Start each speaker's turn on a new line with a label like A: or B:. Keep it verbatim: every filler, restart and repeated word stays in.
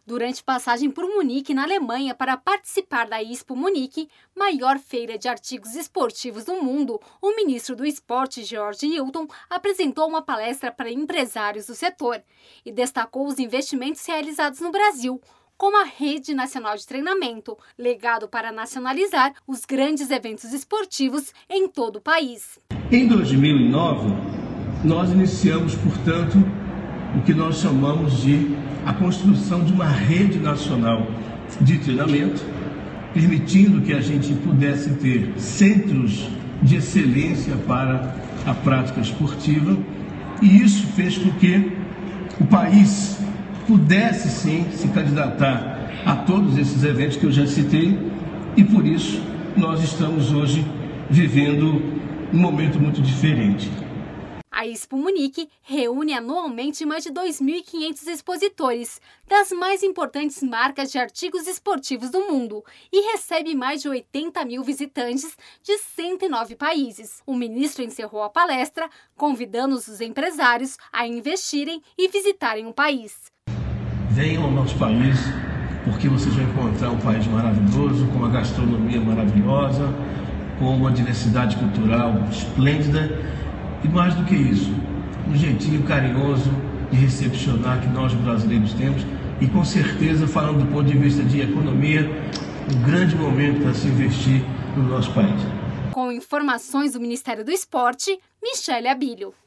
A: Durante passagem por Munique, na Alemanha, para participar da Expo Munique, maior feira de artigos esportivos do mundo, o ministro do Esporte, George Hilton, apresentou uma palestra para empresários do setor e destacou os investimentos realizados no Brasil, como a Rede Nacional de Treinamento, legado para nacionalizar os grandes eventos esportivos em todo o país.
B: Em dois mil e nove, nós iniciamos, portanto, o que nós chamamos de a construção de uma rede nacional de treinamento, permitindo que a gente pudesse ter centros de excelência para a prática esportiva, e isso fez com que o país pudesse sim se candidatar a todos esses eventos que eu já citei, e por isso nós estamos hoje vivendo um momento muito diferente.
A: A Expo Munique reúne anualmente mais de dois mil e quinhentos expositores das mais importantes marcas de artigos esportivos do mundo e recebe mais de oitenta mil visitantes de cento e nove países. O ministro encerrou a palestra convidando os empresários a investirem e visitarem o país.
B: Venham ao nosso país, porque vocês vão encontrar um país maravilhoso, com uma gastronomia maravilhosa, com uma diversidade cultural esplêndida. E mais do que isso, um jeitinho carinhoso de recepcionar que nós brasileiros temos, e com certeza, falando do ponto de vista de economia, um grande momento para se investir no nosso país.
A: Com informações do Ministério do Esporte, Michele Abílio.